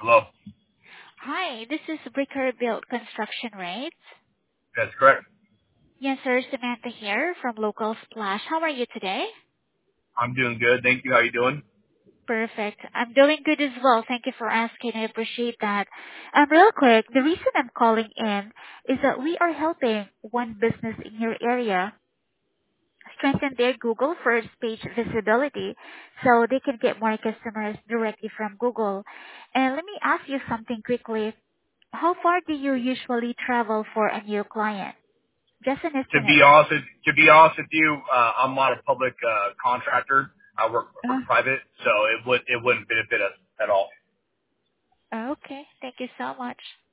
Hello. Hi, this is Bricker Build Construction, right? That's correct. Yes, sir. Samantha here from Local Splash. How are you today? I'm doing good. Thank you. How you doing? Perfect. I'm doing good as well. Thank you for asking. I appreciate that. Real quick, the reason I'm calling in is that we are helping one business in your area strengthen their Google first page visibility so they can get more customers directly from Google. And let me ask you something quickly. How far do you usually travel for a new client? Just an To estimate. be honest, with you, I'm not a public contractor. I work for private, so it wouldn't benefit us at all. Okay. Thank you so much.